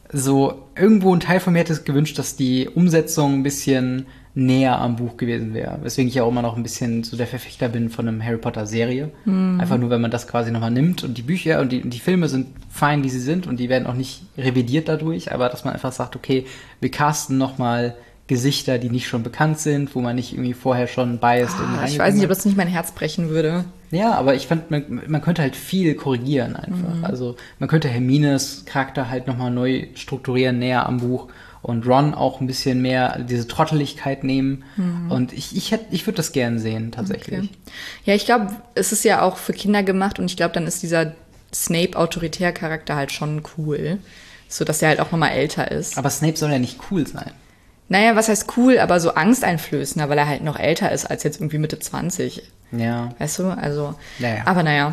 so irgendwo ein Teil von mir hätte es gewünscht, dass die Umsetzung ein bisschen näher am Buch gewesen wäre. Weswegen ich ja auch immer noch ein bisschen so der Verfechter bin von einem Harry Potter Serie. Mhm. Einfach nur, wenn man das quasi nochmal nimmt und die Bücher und die, und die Filme sind fein, wie sie sind und die werden auch nicht revidiert dadurch, aber dass man einfach sagt, okay, wir casten nochmal Gesichter, die nicht schon bekannt sind, wo man nicht irgendwie vorher schon biased oh, irgendwie ich weiß nicht, ob das nicht mein Herz brechen würde. Ja, aber ich fand, man, man könnte halt viel korrigieren einfach. Mhm. Also man könnte Hermines Charakter halt nochmal neu strukturieren, näher am Buch und Ron auch ein bisschen mehr diese Trotteligkeit nehmen. Mhm. Und ich, ich, hätt, ich würde das gern sehen, tatsächlich. Okay. Ja, ich glaube, es ist ja auch für Kinder gemacht und ich glaube, dann ist dieser Snape-Autoritär-Charakter halt schon cool. So, dass er halt auch nochmal älter ist. Aber Snape soll ja nicht cool sein. Naja, was heißt cool, aber so angsteinflößender, weil er halt noch älter ist als jetzt irgendwie Mitte zwanzig. Ja. Weißt du, also, naja. aber naja.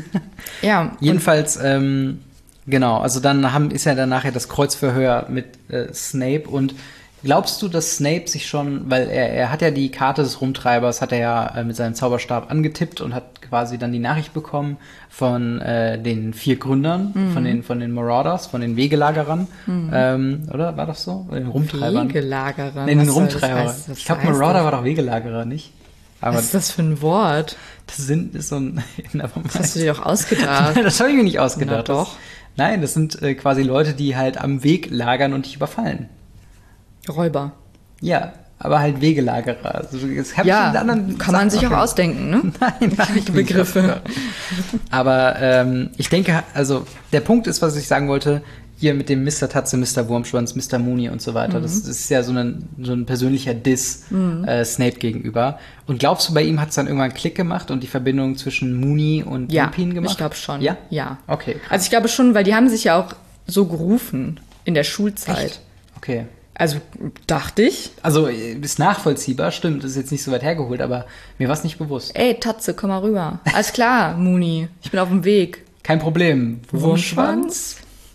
Ja. Jedenfalls, ähm, genau, also dann haben, ist ja dann nachher das Kreuzverhör mit äh, Snape und glaubst du, dass Snape sich schon, weil er, er hat ja die Karte des Rumtreibers, hat er ja äh, mit seinem Zauberstab angetippt und hat quasi dann die Nachricht bekommen von äh, den vier Gründern, mhm. von den von den Marauders, von den Wegelagerern, mhm. ähm, oder? War das so? Den Rumtreibern? Wegelagerer? Nee, den Rumtreiber. Das heißt, das ich glaube, Marauder das? war doch Wegelagerer, nicht? Aber was ist das für ein Wort? Das sind ist so ein. Das hast du dir doch ausgedacht. Das habe ich mir nicht ausgedacht. Na doch. Das, nein, das sind äh, quasi Leute, die halt am Weg lagern und dich überfallen. Räuber. Ja, aber halt Wegelagerer. Also, das hab ja, ich in anderen kann man sich auch ausdenken, ne? Nein, nein. Die Begriffe. Aber ähm, ich denke, also der Punkt ist, was ich sagen wollte, hier mit dem Mister Tatze, Mister Wurmschwanz, Mister Mooney und so weiter, mhm. das, das ist ja so ein, so ein persönlicher Diss mhm. äh, Snape gegenüber. Und glaubst du, bei ihm hat es dann irgendwann einen Klick gemacht und die Verbindung zwischen Mooney und ja, Lupin gemacht? Ich glaube schon. Ja? Ja. Okay. Krass. Also ich glaube schon, weil die haben sich ja auch so gerufen in der Schulzeit. Echt? Okay. Also dachte ich. Also ist nachvollziehbar, stimmt, das ist jetzt nicht so weit hergeholt, aber mir war es nicht bewusst. Ey, Tatze, komm mal rüber. Alles klar, Mooney, ich bin auf dem Weg. Kein Problem. Wurmschwanz?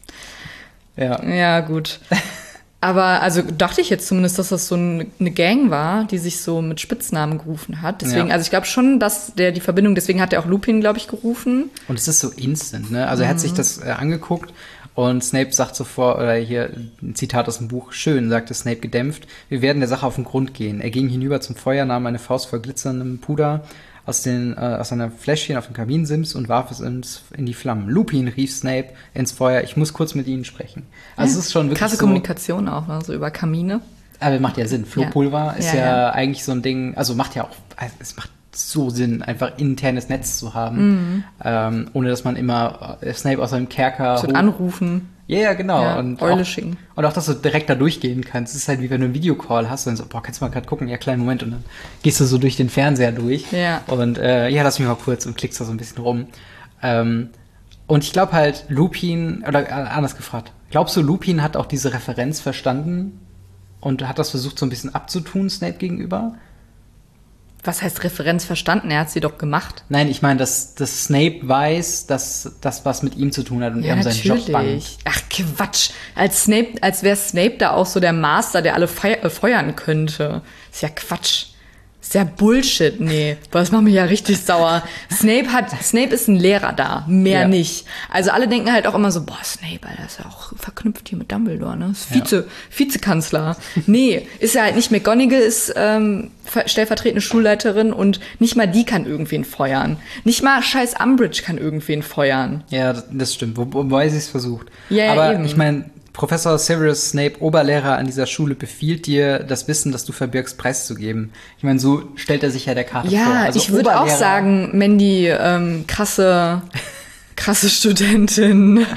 Ja. Ja, gut. Aber also dachte ich jetzt zumindest, dass das so eine Gang war, die sich so mit Spitznamen gerufen hat. Deswegen, ja. also ich glaube schon, dass der die Verbindung, deswegen hat er auch Lupin, glaube ich, gerufen. Und es ist so instant, ne? Also mhm. er hat sich das äh, angeguckt und Snape sagt sofort, oder hier ein Zitat aus dem Buch, schön, sagte Snape gedämpft, wir werden der Sache auf den Grund gehen. Er ging hinüber zum Feuer, nahm eine Faust voll glitzerndem Puder aus, den, äh, aus einer Fläschchen auf den Kaminsims und warf es ins, in die Flammen. Lupin, rief Snape ins Feuer, ich muss kurz mit Ihnen sprechen. Also ja, es ist schon wirklich krasse so, Kommunikation auch, ne? So über Kamine. Aber macht ja Sinn. Flohpulver ja. ist ja, ja, ja eigentlich so ein Ding, also macht ja auch, es macht so Sinn, einfach internes Netz zu haben, mhm. ähm, ohne dass man immer äh, Snape aus seinem Kerker so anrufen. Ja, yeah, genau. Ja, und, Eule auch, schicken. und auch, dass du direkt da durchgehen kannst. Es ist halt wie wenn du einen Videocall hast und so, boah, kannst du mal gerade gucken? Ja, kleinen Moment. Und dann gehst du so durch den Fernseher durch. Ja. Und äh, ja, lass mich mal kurz und klickst da so ein bisschen rum. Ähm, und ich glaube halt, Lupin, oder äh, anders gefragt, glaubst du, Lupin hat auch diese Referenz verstanden und hat das versucht, so ein bisschen abzutun, Snape gegenüber? Was heißt Referenz verstanden? Er hat sie doch gemacht. Nein, ich meine, dass, dass Snape weiß, dass das was mit ihm zu tun hat und ja, er um seinen Job bangt. Ach, Quatsch. Als Snape, als wäre Snape da auch so der Master, der alle fei- äh, feuern könnte. Ist ja Quatsch. Ist ja Bullshit, nee. Boah, das macht mich ja richtig sauer. Snape hat, Snape ist ein Lehrer da, mehr ja. nicht. Also alle denken halt auch immer so, boah, Snape, Alter, ist ja auch verknüpft hier mit Dumbledore, ne? Ist Vize, ja. Vizekanzler. Nee, ist ja halt nicht. McGonagall ist ähm, stellvertretende Schulleiterin und nicht mal die kann irgendwen feuern. Nicht mal scheiß Umbridge kann irgendwen feuern. Ja, das, das stimmt, Wo, wobei sie es versucht. Ja, aber eben. Ich meine, Professor Severus Snape, Oberlehrer an dieser Schule, befiehlt dir, das Wissen, das du verbirgst, preiszugeben. Ich meine, so stellt er sich ja der Karte ja, vor. Ja, also ich würde auch sagen, Mandy, ähm, krasse, krasse Studentin,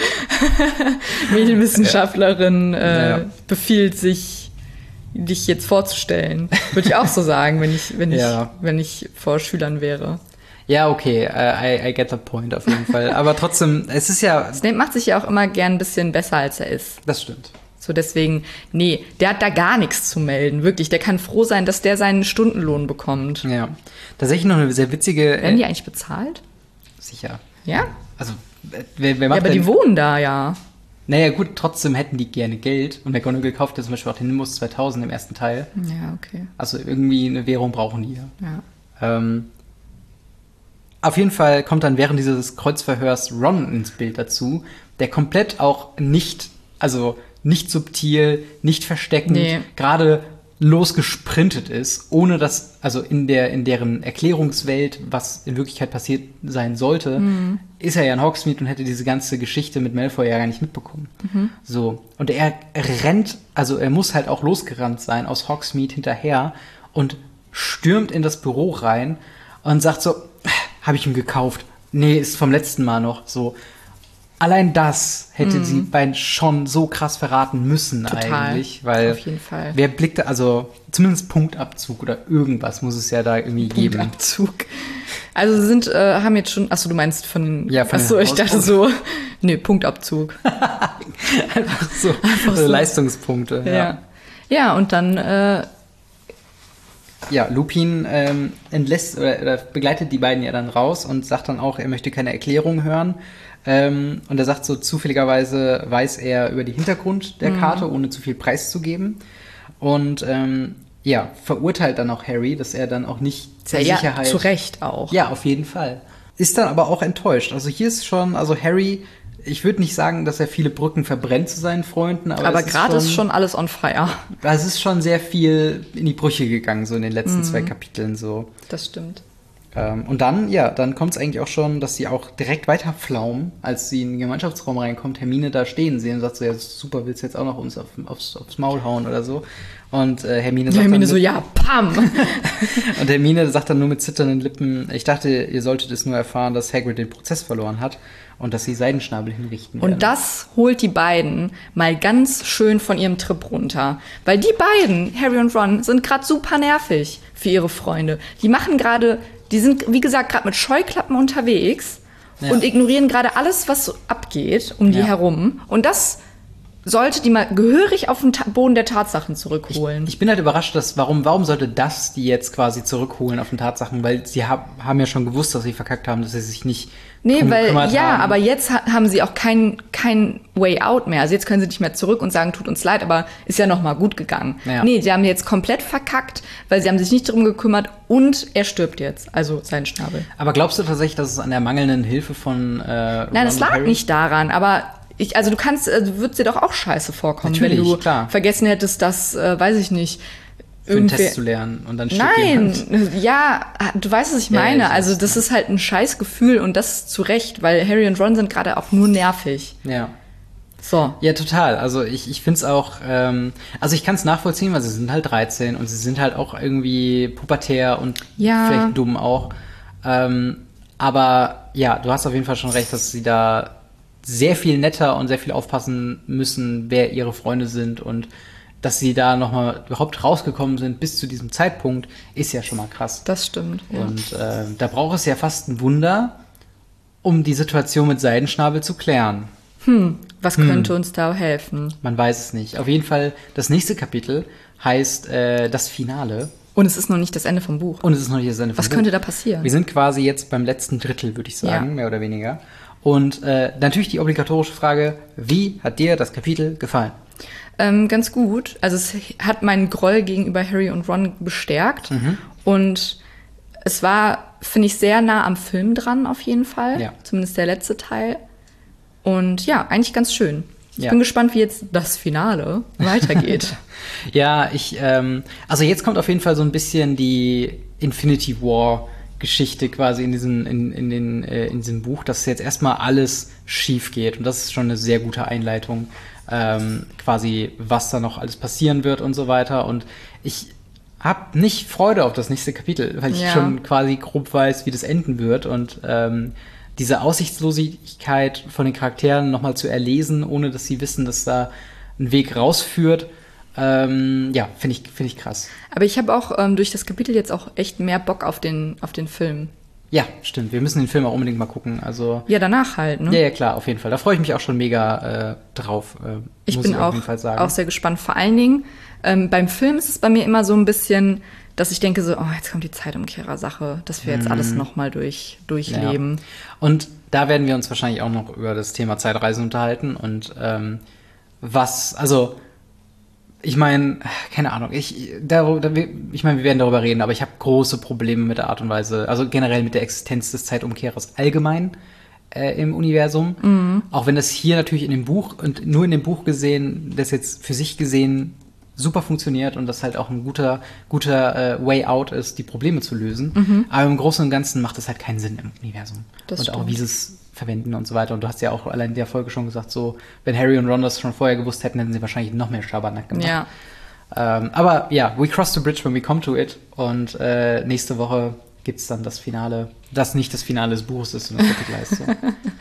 Medienwissenschaftlerin, äh, ja. befiehlt sich, dich jetzt vorzustellen. Würde ich auch so sagen, wenn ich, wenn ich, ja. wenn ich vor Schülern wäre. Ja, okay, uh, I, I get the point auf jeden Fall. Aber trotzdem, es ist ja... Snape macht sich ja auch immer gern ein bisschen besser, als er ist. Das stimmt. So deswegen, nee, der hat da gar nichts zu melden, wirklich. Der kann froh sein, dass der seinen Stundenlohn bekommt. Ja, tatsächlich noch eine sehr witzige... Werden die eigentlich bezahlt? Sicher. Ja? Also, wer, wer macht Ja, aber denn, die wohnen da, ja. Naja, gut, trotzdem hätten die gerne Geld. Und McGonagall kauft ja zum Beispiel auch den Nimbus zweitausend im ersten Teil. Ja, okay. Also irgendwie eine Währung brauchen die ja. Ja. Ähm... Auf jeden Fall kommt dann während dieses Kreuzverhörs Ron ins Bild dazu, der komplett auch nicht, also nicht subtil, nicht versteckend, Nee. gerade losgesprintet ist, ohne dass, also in der, in deren Erklärungswelt, was in Wirklichkeit passiert sein sollte, mhm. ist er ja in Hogsmeade und hätte diese ganze Geschichte mit Malfoy ja gar nicht mitbekommen. Mhm. So. Und er rennt, also er muss halt auch losgerannt sein aus Hogsmeade hinterher und stürmt in das Büro rein und sagt so, habe ich ihm gekauft. Nee, ist vom letzten Mal noch so. Allein das hätte mm. sie beiden schon so krass verraten müssen. Total. Eigentlich. Weil auf jeden Fall. Wer blickte, also zumindest Punktabzug oder irgendwas muss es ja da irgendwie geben. Punktabzug. Also sie sind, äh, haben jetzt schon, achso, du meinst von, ja, von achso, ich dachte so, nee, Punktabzug. Einfach so, Einfach so. Leistungspunkte. Ja. Ja, ja und dann, äh, Ja, Lupin ähm, entlässt oder, oder begleitet die beiden ja dann raus und sagt dann auch, er möchte keine Erklärung hören. Ähm, und er sagt so, zufälligerweise weiß er über den Hintergrund der Karte, mhm. ohne zu viel preiszugeben. Und ähm, ja, verurteilt dann auch Harry, dass er dann auch nicht zur ja, Sicherheit... Ja, zu Recht auch. Ja, auf jeden Fall. Ist dann aber auch enttäuscht. Also hier ist schon, also Harry... Ich würde nicht sagen, dass er viele Brücken verbrennt zu seinen Freunden, aber, aber gerade ist, ist schon alles on fire. Es ist schon sehr viel in die Brüche gegangen, so in den letzten mhm. zwei Kapiteln so. Das stimmt. Ähm, und dann, ja, dann kommt es eigentlich auch schon, dass sie auch direkt weiterflaumen, als sie in den Gemeinschaftsraum reinkommt, Hermine da stehen sehen und sagt so, ja, super, willst du jetzt auch noch uns auf, aufs, aufs Maul hauen oder so? Und äh, Hermine sagt Hermine dann so, mit, ja, pam! Und Hermine sagt dann nur mit zitternden Lippen, ich dachte, ihr solltet es nur erfahren, dass Hagrid den Prozess verloren hat und dass sie Seidenschnabel hinrichten werden. Und das holt die beiden mal ganz schön von ihrem Trip runter. Weil die beiden, Harry und Ron, sind gerade super nervig für ihre Freunde. Die machen gerade, die sind, wie gesagt, gerade mit Scheuklappen unterwegs ja. und ignorieren gerade alles, was so abgeht um die ja. herum. Und das sollte die mal gehörig auf den Ta- Boden der Tatsachen zurückholen. Ich, ich bin halt überrascht, dass warum, warum sollte das die jetzt quasi zurückholen auf den Tatsachen? Weil sie hab, haben ja schon gewusst, dass sie verkackt haben, dass sie sich nicht Nee, weil, ja, haben. aber jetzt ha- haben sie auch kein, kein Way out mehr. Also jetzt können sie nicht mehr zurück und sagen, tut uns leid, aber ist ja noch mal gut gegangen. Ja. Nee, sie haben jetzt komplett verkackt, weil sie haben sich nicht darum gekümmert und er stirbt jetzt, also sein Schnabel. Aber glaubst du tatsächlich, dass es an der mangelnden Hilfe von äh, Nein, es lag Harry? nicht daran, aber ich, also du kannst, du würdest dir doch auch scheiße vorkommen, Natürlich, wenn du klar. vergessen hättest, dass, äh, weiß ich nicht, für einen Test zu lernen und dann stirbt Nein, jemand. ja, du weißt, was ich meine. Ja, ich also das ist halt ein scheiß Gefühl und das zu Recht, weil Harry und Ron sind gerade auch nur nervig. Ja. So. Ja, total. Also ich, ich finde es auch, ähm, also ich kann es nachvollziehen, weil sie sind halt dreizehn und sie sind halt auch irgendwie pubertär und ja. vielleicht dumm auch. Ähm, aber ja, du hast auf jeden Fall schon recht, dass sie da sehr viel netter und sehr viel aufpassen müssen, wer ihre Freunde sind und dass sie da nochmal überhaupt rausgekommen sind bis zu diesem Zeitpunkt, ist ja schon mal krass. Das stimmt. Ja. Und äh, da braucht es ja fast ein Wunder, um die Situation mit Seidenschnabel zu klären. Hm, was hm. könnte uns da helfen? Man weiß es nicht. Auf jeden Fall, das nächste Kapitel heißt äh, das Finale. Und es ist noch nicht das Ende vom Buch. Und es ist noch nicht das Ende vom was Buch. Was könnte da passieren? Wir sind quasi jetzt beim letzten Drittel, würde ich sagen, ja. mehr oder weniger. Und äh, natürlich die obligatorische Frage, wie hat dir das Kapitel gefallen? Ähm, ganz gut. Also es hat meinen Groll gegenüber Harry und Ron bestärkt. Mhm. Und es war, finde ich, sehr nah am Film dran auf jeden Fall. Ja. Zumindest der letzte Teil. Und ja, eigentlich ganz schön. Ich ja. bin gespannt, wie jetzt das Finale weitergeht. Ja, ich, ähm, also jetzt kommt auf jeden Fall so ein bisschen die Infinity War Geschichte quasi in diesem, in, in, den, äh, in diesem Buch, dass jetzt erstmal alles schief geht. Und das ist schon eine sehr gute Einleitung. Ähm, quasi, was da noch alles passieren wird und so weiter. Und ich habe nicht Freude auf das nächste Kapitel, weil ich ja. schon quasi grob weiß, wie das enden wird. Und ähm, diese Aussichtslosigkeit von den Charakteren nochmal zu erlesen, ohne dass sie wissen, dass da ein Weg rausführt, ähm, ja, finde ich, finde ich krass. Aber ich habe auch ähm, durch das Kapitel jetzt auch echt mehr Bock auf den, auf den Film. Ja, stimmt. Wir müssen den Film auch unbedingt mal gucken. Also ja, danach halt, ne? Ja, ja, klar, auf jeden Fall. Da freue ich mich auch schon mega äh, drauf. Äh, ich muss bin ich auch, auf jeden Fall sagen. auch sehr gespannt. Vor allen Dingen, ähm, beim Film ist es bei mir immer so ein bisschen, dass ich denke so, oh, jetzt kommt die Zeitumkehrer-Sache, dass wir jetzt mm. alles nochmal durch, durchleben. Ja. Und da werden wir uns wahrscheinlich auch noch über das Thema Zeitreisen unterhalten und ähm, was, also ich meine, keine Ahnung, ich, darüber, ich meine, wir werden darüber reden, aber ich habe große Probleme mit der Art und Weise, also generell mit der Existenz des Zeitumkehrers allgemein äh, im Universum. Mhm. Auch wenn das hier natürlich in dem Buch und nur in dem Buch gesehen, das jetzt für sich gesehen super funktioniert und das halt auch ein guter, guter äh, Way out ist, die Probleme zu lösen. Mhm. Aber im Großen und Ganzen macht das halt keinen Sinn im Universum. Das und stimmt. auch wie sie es verwenden und so weiter. Und du hast ja auch allein in der Folge schon gesagt, so, wenn Harry und Ron das schon vorher gewusst hätten, hätten sie wahrscheinlich noch mehr Schabernack gemacht. Ja. Ähm, aber ja, we cross the bridge when we come to it. Und äh, nächste Woche gibt's dann das Finale, das nicht das Finale des Buches ist, sondern das Kapitelleistung.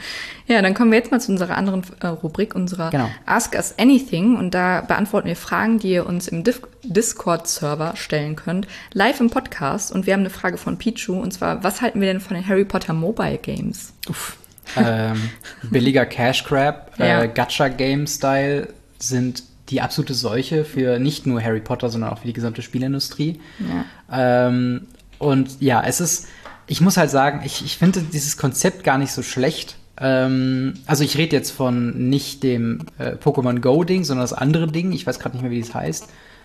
Ja, dann kommen wir jetzt mal zu unserer anderen äh, Rubrik, unserer Genau. Ask Us Anything. Und da beantworten wir Fragen, die ihr uns im Div- Discord-Server stellen könnt, live im Podcast. Und wir haben eine Frage von Pichu, und zwar, was halten wir denn von den Harry Potter Mobile Games? Uff. ähm, billiger Cash Grab, Ja. äh, Gacha-Game-Style sind die absolute Seuche für nicht nur Harry Potter, sondern auch für die gesamte Spielindustrie. Ja. Ähm, und ja, es ist, ich muss halt sagen, ich, ich finde dieses Konzept gar nicht so schlecht. Ähm, also ich rede jetzt von nicht dem äh, Pokémon Go-Ding, sondern das andere Ding. Ich weiß gerade nicht mehr, wie das heißt.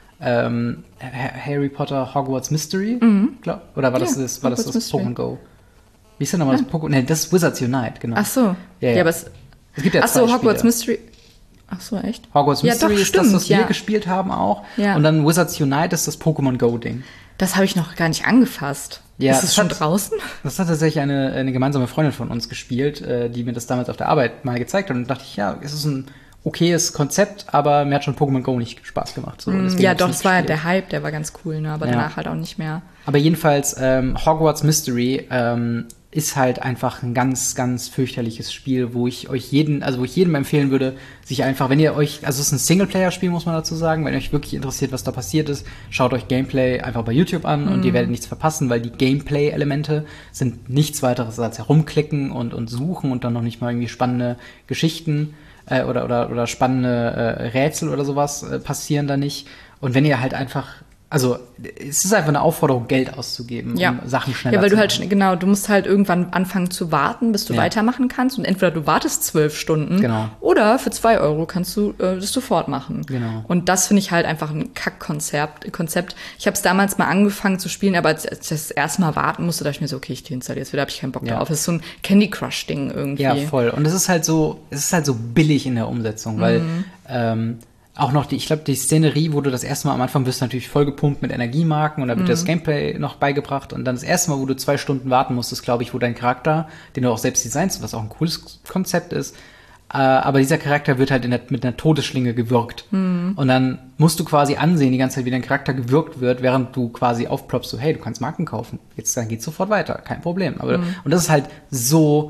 Ähm, Ha- Harry Potter Hogwarts Mystery, Mhm. glaub, oder war das Ja, das, war das, Hogwarts das Mystery. Pokémon Go? Wie ist denn nochmal das Pokémon? Nee, das ist Wizards Unite, genau. Ach so. Ja, ja. Ja, aber es, Es gibt ja ach so, zwei Hogwarts Spiele. Mystery. Ach so, echt? Hogwarts Ja, Mystery doch, ist das, stimmt, was wir ja. gespielt haben auch. Ja. Und dann Wizards Unite ist das Pokémon Go-Ding. Das habe ich noch gar nicht angefasst. Ja, ist es das schon hat- draußen? Das hat tatsächlich eine, eine gemeinsame Freundin von uns gespielt, äh, die mir das damals auf der Arbeit mal gezeigt hat. Und dachte ich, ja, es ist ein okayes Konzept, aber mir hat schon Pokémon Go nicht Spaß gemacht. So, deswegen Ja, hab ich's doch, nicht das war gespielt. der Hype, der war ganz cool, ne? Aber Ja. danach halt auch nicht mehr. Aber jedenfalls, ähm, Hogwarts Mystery ähm, ist halt einfach ein ganz, ganz fürchterliches Spiel, wo ich euch jeden, also wo ich jedem empfehlen würde, sich einfach, wenn ihr euch, also es ist ein Singleplayer-Spiel, muss man dazu sagen, wenn euch wirklich interessiert, was da passiert ist, schaut euch Gameplay einfach bei YouTube an und ihr werdet nichts verpassen, weil die Gameplay-Elemente sind nichts weiteres als herumklicken und, und suchen und dann noch nicht mal irgendwie spannende Geschichten äh, oder, oder, oder spannende äh, Rätsel oder sowas äh, passieren da nicht. Und wenn ihr halt einfach Also, es ist einfach eine Aufforderung, Geld auszugeben, Ja. um Sachen schneller Ja, weil zu du halt, machen. schn- genau, du musst halt irgendwann anfangen zu warten, bis du Ja. weitermachen kannst. Und entweder du wartest zwölf Stunden Genau. oder für zwei Euro kannst du äh, das sofort machen. Genau. Und das finde ich halt einfach ein Kack-Konzept. Konzept. Ich habe es damals mal angefangen zu spielen, aber als als ich das erste Mal warten musste, dachte ich mir so, okay, ich deinstalliere jetzt wieder, habe ich keinen Bock Ja. drauf. Das ist so ein Candy Crush-Ding irgendwie. Ja, voll. Und es ist halt so, es ist halt so billig in der Umsetzung, weil Mhm. ähm, auch noch die, ich glaube, die Szenerie, wo du das erste Mal am Anfang wirst du natürlich vollgepumpt mit Energiemarken und dann wird Mhm. das Gameplay noch beigebracht und dann das erste Mal, wo du zwei Stunden warten musstest, glaube ich, wo dein Charakter, den du auch selbst designst, was auch ein cooles Konzept ist, äh, aber dieser Charakter wird halt in der, mit einer Todesschlinge gewürgt. Mhm. Und dann musst du quasi ansehen, die ganze Zeit, wie dein Charakter gewürgt wird, während du quasi aufploppst, so, hey, du kannst Marken kaufen. Jetzt, dann geht's sofort weiter, kein Problem. Aber, Mhm. und das ist halt so,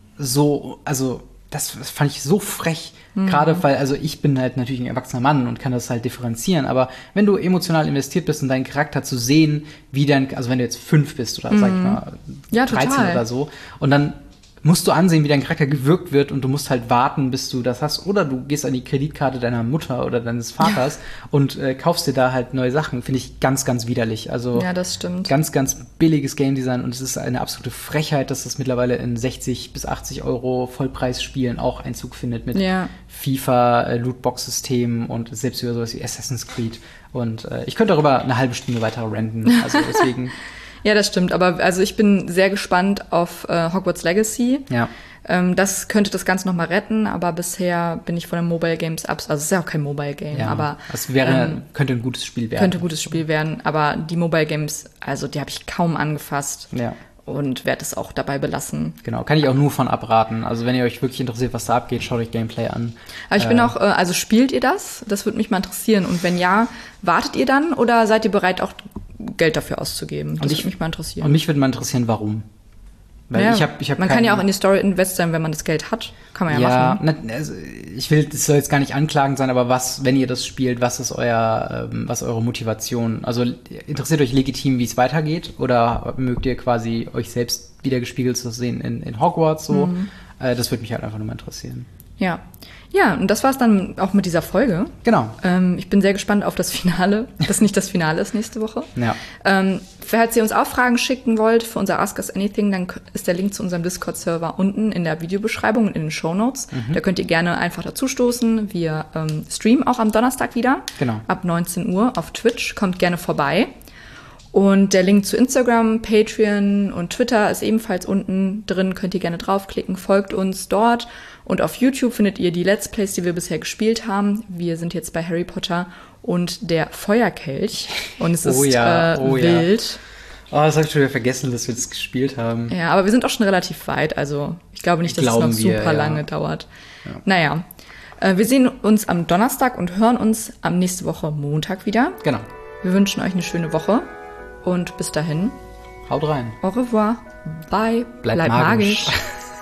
so, also, das, das fand ich so frech, Mhm. gerade weil, also ich bin halt natürlich ein erwachsener Mann und kann das halt differenzieren, aber wenn du emotional investiert bist in deinen Charakter zu sehen, wie dein, also wenn du jetzt fünf bist oder sag ich mal Mhm. Ja, dreizehn total. oder so, und dann musst du ansehen, wie dein Charakter gewürgt wird und du musst halt warten, bis du das hast, oder du gehst an die Kreditkarte deiner Mutter oder deines Vaters und äh, kaufst dir da halt neue Sachen, finde ich ganz, ganz widerlich. Also Ja, das stimmt. ganz, ganz billiges Game Design und es ist eine absolute Frechheit, dass das mittlerweile in sechzig bis achtzig Euro Vollpreisspielen auch Einzug findet mit Ja. FIFA, äh, Lootbox-Systemen und selbst über sowas wie Assassin's Creed. Und äh, ich könnte darüber eine halbe Stunde weiter renten. Also deswegen, Ja, das stimmt. Aber also ich bin sehr gespannt auf äh, Hogwarts Legacy. ja. Ähm, das könnte das Ganze noch mal retten, aber bisher bin ich von den Mobile Games ab. Also es ist ja auch kein Mobile Game, ja. aber es wäre, ähm, könnte ein gutes Spiel werden. könnte ein gutes Spiel werden. Aber die Mobile Games, also die habe ich kaum angefasst Ja. und werde es auch dabei belassen. Genau, kann ich auch nur von abraten. Also wenn ihr euch wirklich interessiert, was da abgeht, schaut euch Gameplay an. Aber ich bin Äh, auch, äh, also spielt ihr das? Das würde mich mal interessieren. Und wenn ja, wartet ihr dann oder seid ihr bereit, auch Geld dafür auszugeben? Das ich- würde mich mal interessieren. Und mich würde mal interessieren, warum. Weil Ja, ich hab, ich hab man kann keinen- ja auch in die Story investieren, wenn man das Geld hat. Kann man ja, Ja, machen. na, also ich will, das soll jetzt gar nicht anklagend sein, aber was, wenn ihr das spielt, was ist euer, ähm, was ist eure Motivation? Also interessiert euch legitim, wie es weitergeht, oder mögt ihr quasi euch selbst wieder gespiegelt zu sehen in, in Hogwarts so? Mhm. Äh, das würde mich halt einfach nur mal interessieren. Ja. Ja, und das war's dann auch mit dieser Folge. Genau. Ähm, ich bin sehr gespannt auf das Finale, das nicht das Finale ist nächste Woche. Ja. Ähm, falls ihr uns auch Fragen schicken wollt für unser Ask Us Anything, dann k- ist der Link zu unserem Discord-Server unten in der Videobeschreibung und in den Shownotes. Mhm. Da könnt ihr gerne einfach dazustoßen. Wir ähm, streamen auch am Donnerstag wieder. Genau. Ab neunzehn Uhr auf Twitch. Kommt gerne vorbei. Und der Link zu Instagram, Patreon und Twitter ist ebenfalls unten drin. Könnt ihr gerne draufklicken. Folgt uns dort. Und auf YouTube findet ihr die Let's Plays, die wir bisher gespielt haben. Wir sind jetzt bei Harry Potter und der Feuerkelch. Und es Oh ist ja, äh, oh ja. wild. Oh, das habe ich schon wieder vergessen, dass wir das gespielt haben. Ja, aber wir sind auch schon relativ weit. Also ich glaube nicht, dass Glauben es noch wir, super ja. lange dauert. Ja. Naja, äh, wir sehen uns am Donnerstag und hören uns am nächste Woche Montag wieder. Genau. Wir wünschen euch eine schöne Woche. Und bis dahin, Haut rein. au revoir, bye, Bleibt bleib magisch. magisch.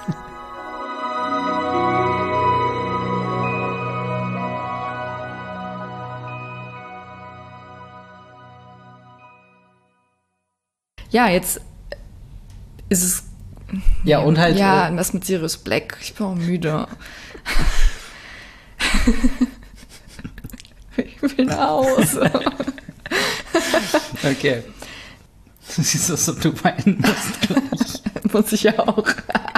Ja, jetzt ist es. Ja, und halt. Ja, äh, was mit Sirius Black. Ich bin auch müde. Ich will nach Hause. Okay. Du siehst aus, als ob du weinen musst. Muss ich ja auch.